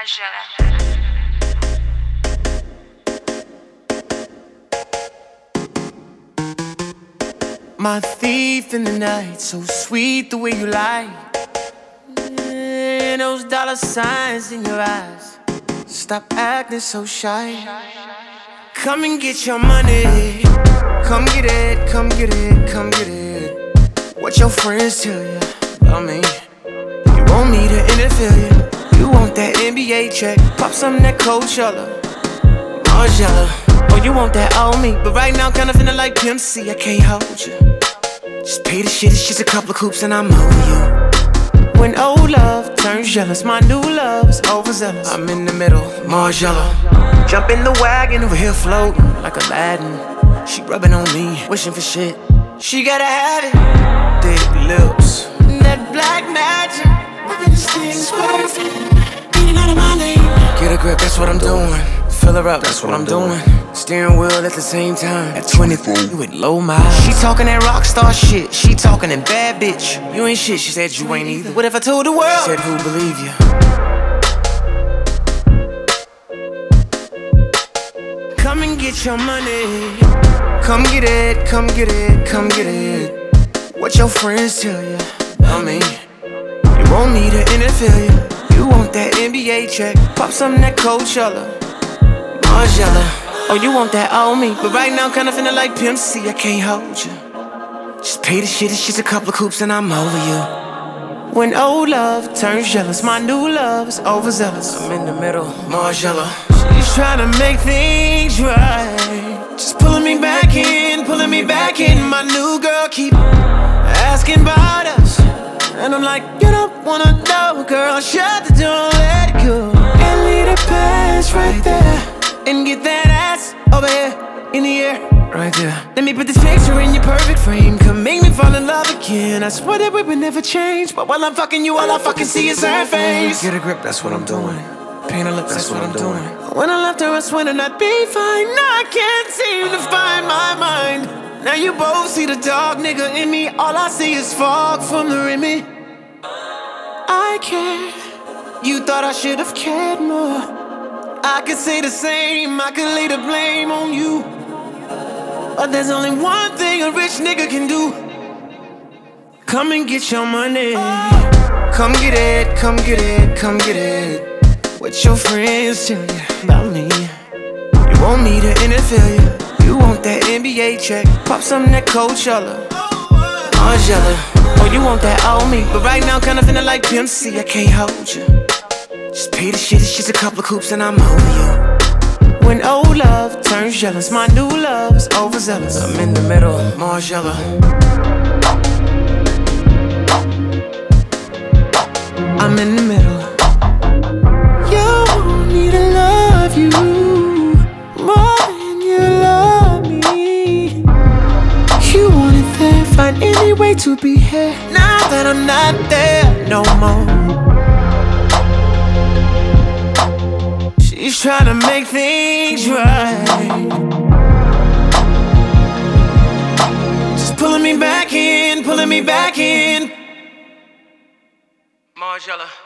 Margiela. My thief in the night, so sweet the way you lie. And those dollar signs in your eyes, stop acting so shy. Come and get your money. Come get it, come get it, come get it. What your friends tell you about me? You want me to interfere you. You want that NBA check, pop some of that Coachella, Margiela. Oh, you want that on me, but right now kinda feeling like Pimp C, I can't hold you. Just pay the shit, it's just a couple of coops and I'm over you. When old love turns jealous, my new love is overzealous. I'm in the middle, Margiela. Jump in the wagon over here floating like Aladdin. She rubbing on me, wishing for shit. She gotta have it. Thick lips, that black magic. This thing's perfect. Getting out of my lane. Get a grip, that's what I'm doing. Fill her up, that's what I'm doing. Steering wheel at the same time. At 24, you with low miles. She talking that rock star shit. She talking that bad bitch. You ain't shit, she said you ain't either. What if I told the world? She said who'd believe you? Come and get your money. Come get it, come get it, come get it. What your friends tell you about me? You want me to interfere you. You want that NBA check, pop some of that Coachella, Margiela. Oh, you want that on me, but right now kinda feeling like Pimp C, I can't hold you. Just pay the shit, it's just a couple of coops and I'm over you. When old love turns jealous, my new love is overzealous. I'm in the middle, Margiela. She's trying to make things right, just pulling me back in, pulling me back in. My new girl keep asking about us, and I'm like, you don't wanna know, girl, shut the door, let it go. And leave the past right there, and get that ass over here, in the air, right there. Let me put this picture in your perfect frame, come make me fall in love again. I swear that we would never change, but while I'm fucking you, all I fucking see is her face. Get a grip, that's what I'm doing. Paint her lips, that's what I'm doing. When I left her, I swear that I'd be fine. Now I can't seem to find my mind. Now you both see the dark nigga in me. All I see is fog from the Remy. I care. You thought I should have cared more. I could say the same, I could lay the blame on you. But there's only one thing a rich nigga can do. Come and get your money. Come get it, come get it, come get it. What your friends tell you about me? You want me to interfere you. You want that NBA check, pop some of that Coachella, Margiela. Oh, you want that on me, but right now kinda feeling like Pimp C, I can't hold you. Just pay the shit, it's just a couple of coops and I'm over you. When old love turns jealous, my new love is overzealous. I'm in the middle, Margiela. I'm in the middle. You want me to love you more than you love me. You want it there, find any way to be here. Now that I'm not there no more. She's trying to make things right, just pulling me back in, pulling me back in. Margiela.